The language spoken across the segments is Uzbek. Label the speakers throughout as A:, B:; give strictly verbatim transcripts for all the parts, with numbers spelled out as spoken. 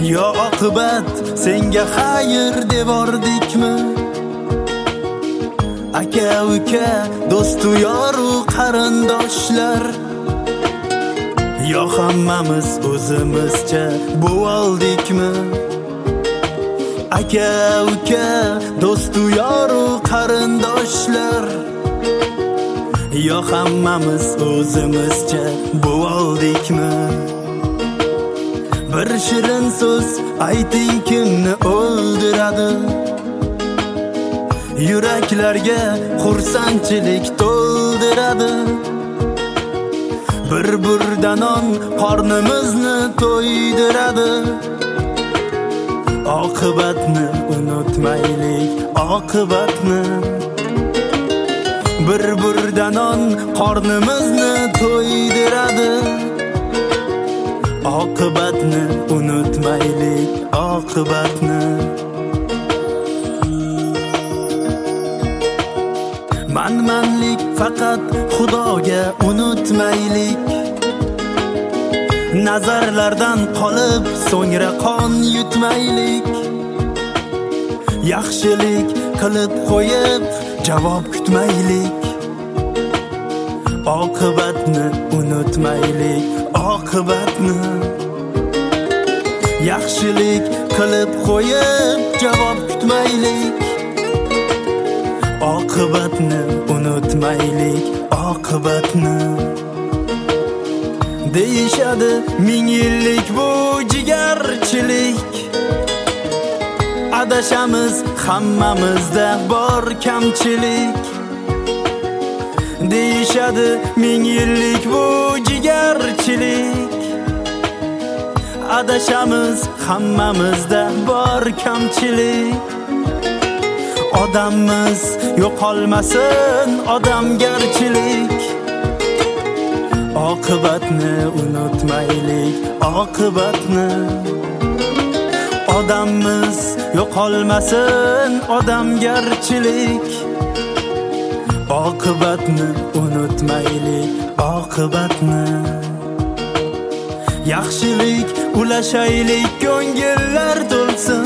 A: yo oqibat senga xayr devordikmi? Aka uka do'stu yoru qarindoshlar, yo hammamiz o'zimizcha bo'ldikmi? Aka uka do'stu yoru qarindoshlar, yo hammamiz o'zimizcha bo'ldikmi? Bir shirin so'z ayting kimni o'ldiradi? Yuraklarga xursandchilik to'ldiradi. Bir burda non qornimizni to'ydiradi. Oqibatni unutmaylik, oqibatni. Bir burda non qornimizni to'ydiradi. Oqibatni unutmaylik, oqibatni. Manmanlik faqat Xudoga unutmaylik. Nazarlardan qolib so'ngra qon yutmaylik. Yaxshilik qilib qo'yib javob kutmaylik. Oqibatni unutmaylik, oqibatni. Yaxshilik qilib qo'yib javob kutmaylik. Oqibatni unutmaylik, oqibatni. Deyishadi ming yillik bu jigarchilik. Adashamiz hammamizda bor kamchilik. Deyishadi ming yillik bu jigarchilik. Adashamiz hammamizda bor kamchilik. Odammiz yo'qolmasin odamgarchilik. Oqibatni unutmaylik, oqibatni. Odammiz yo'qolmasin odamgarchilik. Oqibatni unutmaylik, oqibatni. Yaxshilik ulashaylik, ko'ngillar to'lsin.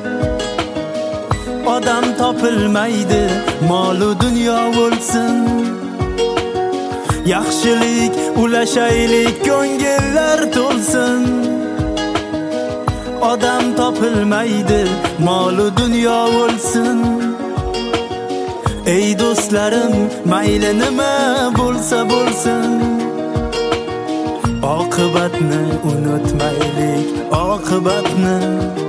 A: Odam topilmaydi, mol-u dunyo bo'lsin. Yaxshilik ulashaylik, ko'ngillar to'lsin. Odam topilmaydi, mol-u dunyo bo'lsin. Ey do'stlarim, mayli nima bo'lsa bo'lsin. Oqibatni unutmaylik, oqibatni.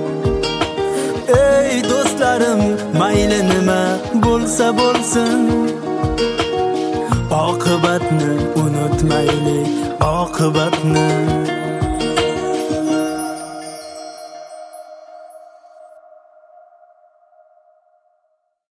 A: Ey do'stlarim, mayli nima bo'lsa bo'lsin. Oqibatni unutmaylik, oqibatni.